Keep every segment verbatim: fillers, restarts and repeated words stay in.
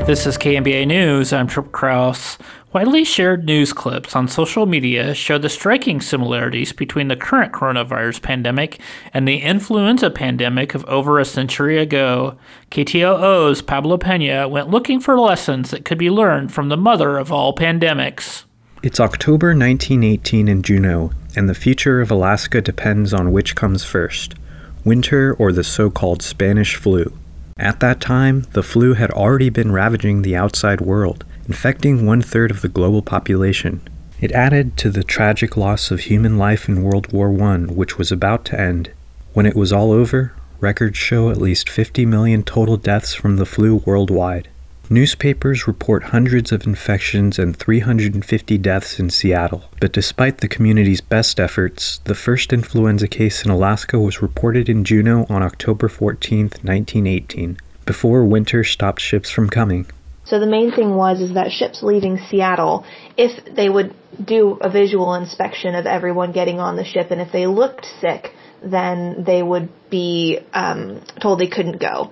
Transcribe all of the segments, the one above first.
This is K M B A News. I'm Trip Krause. Widely shared news clips on social media show the striking similarities between the current coronavirus pandemic and the influenza pandemic of over a century ago. K T O O's Pablo Pena went looking for lessons that could be learned from the mother of all pandemics. It's October nineteen eighteen in Juneau, and the future of Alaska depends on which comes first, winter or the so-called Spanish flu. At that time, the flu had already been ravaging the outside world, infecting one-third of the global population. It added to the tragic loss of human life in World War One, which was about to end. When it was all over, records show at least fifty million total deaths from the flu worldwide. Newspapers report hundreds of infections and three hundred fifty deaths in Seattle. But despite the community's best efforts, the first influenza case in Alaska was reported in Juneau on October fourteenth, nineteen eighteen, before winter stopped ships from coming. So the main thing was is that ships leaving Seattle, if they would do a visual inspection of everyone getting on the ship, and if they looked sick, then they would be um, told they couldn't go.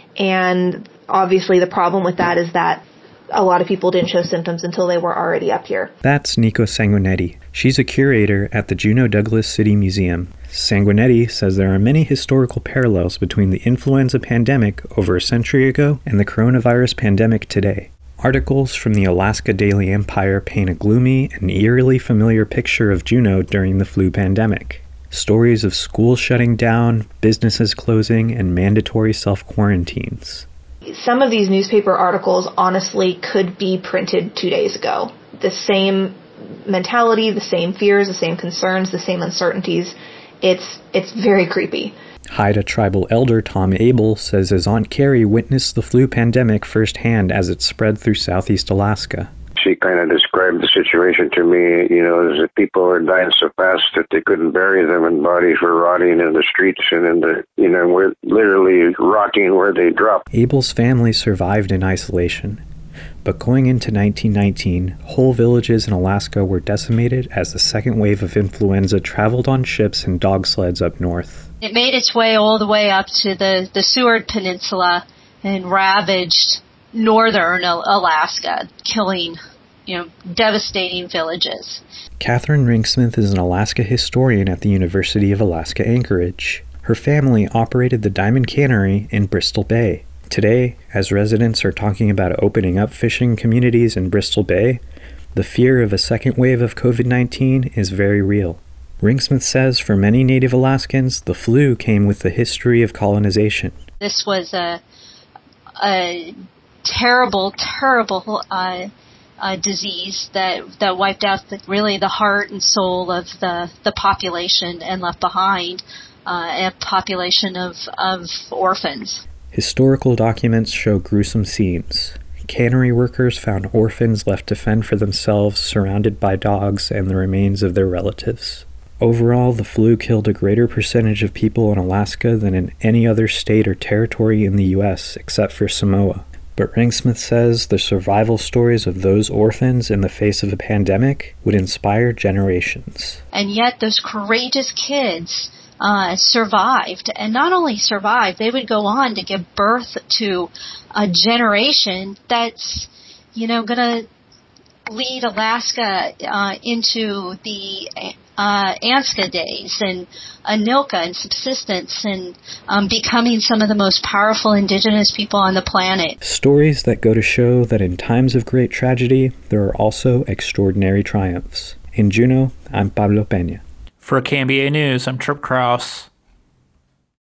And obviously the problem with that is that a lot of people didn't show symptoms until they were already up here. That's Nico Sanguinetti. She's a curator at the Juneau Douglas City Museum. Sanguinetti says there are many historical parallels between the influenza pandemic over a century ago and the coronavirus pandemic today. Articles from the Alaska Daily Empire paint a gloomy and eerily familiar picture of Juneau during the flu pandemic. Stories of schools shutting down, businesses closing, and mandatory self-quarantines. Some of these newspaper articles honestly could be printed two days ago. The same mentality, the same fears, the same concerns, the same uncertainties. It's it's very creepy. Haida tribal elder Tom Abel says his Aunt Carrie witnessed the flu pandemic firsthand as it spread through southeast Alaska. She kind of described the situation to me, you know, as if people were dying so fast that they couldn't bury them and bodies were rotting in the streets and in the, you know, we're literally rotting where they dropped. Abel's family survived in isolation. But going into nineteen nineteen, whole villages in Alaska were decimated as the second wave of influenza traveled on ships and dog sleds up north. It made its way all the way up to the, the Seward Peninsula and ravaged northern Alaska, killing, you know, devastating villages. Catherine Ringsmith is an Alaska historian at the University of Alaska Anchorage. Her family operated the Diamond Cannery in Bristol Bay. Today, as residents are talking about opening up fishing communities in Bristol Bay, the fear of a second wave of covid nineteen is very real. Ringsmith says for many Native Alaskans, the flu came with the history of colonization. This was a, a terrible, terrible uh, uh, disease that that wiped out the, really the heart and soul of the, the population and left behind uh, a population of, of orphans. Historical documents show gruesome scenes. Cannery workers found orphans left to fend for themselves, surrounded by dogs and the remains of their relatives. Overall, the flu killed a greater percentage of people in Alaska than in any other state or territory in the U S except for Samoa. But Ringsmith says the survival stories of those orphans in the face of a pandemic would inspire generations. And yet those courageous kids uh, survived. And not only survived, they would go on to give birth to a generation that's, you know, going to lead Alaska uh, into the uh, Anska days and Anilka and subsistence and um, becoming some of the most powerful indigenous people on the planet. Stories that go to show that in times of great tragedy, there are also extraordinary triumphs. In Juneau, I'm Pablo Pena. For K M B A News, I'm Trip Krause.